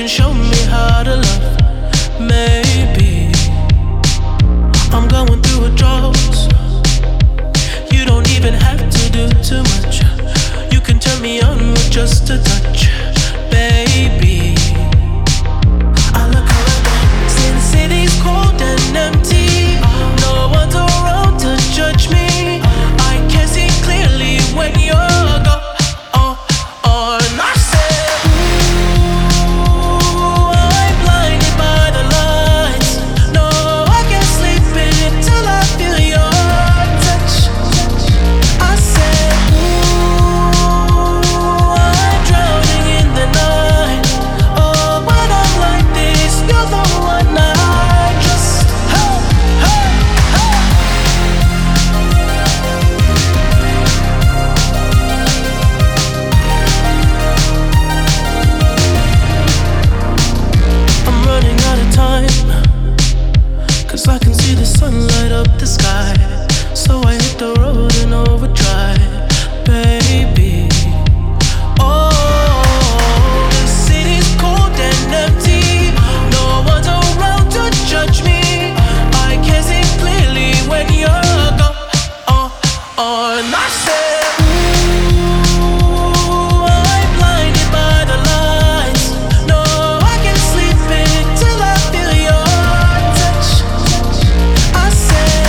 can show me how to love. Maybe I'm going through a drought. You don't even have to do too much. You can turn me on with just a touch, baby. I look around, see the city's cold and empty. No one's around to judge me. I can see clearly when you're gone. I said, ooh, I'm blinded by the lights. No, I can't sleep until I feel your touch. I said, ooh, I'm drowning in the night. Oh, when I'm like this, you're the one I trust. Hey, hey, hey. I'm running out of time, 'cause I can see the sun light up the sky. So I hit the road in overdrive, baby. Oh, the city's cold and empty. No one's around to judge me. I can see clearly when you're gone. And I said, ooh, I'm blinded by the lights. No, I can't sleep until I feel your touch. I said,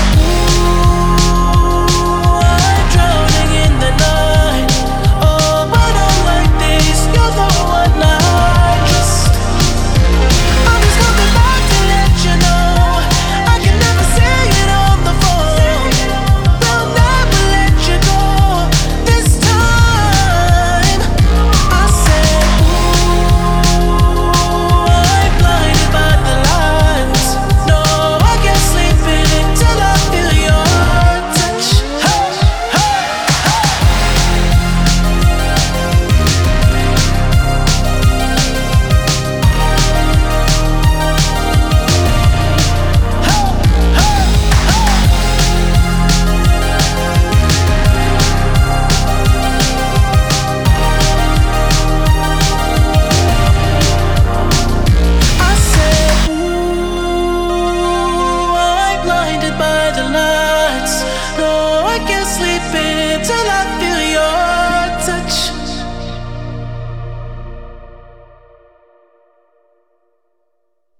ooh, I'm drowning in the night. Oh, when I'm like this, you're the one I trust. I'm just coming back to let you know I can never say it on the phone. They'll never let you go this time. I said, ooh, I'm blinded by the lights. No, I can't sleep until I feel your touch. Hey, hey, I said, ooh, I'm blinded by the lights. No, I can't sleep until I feel your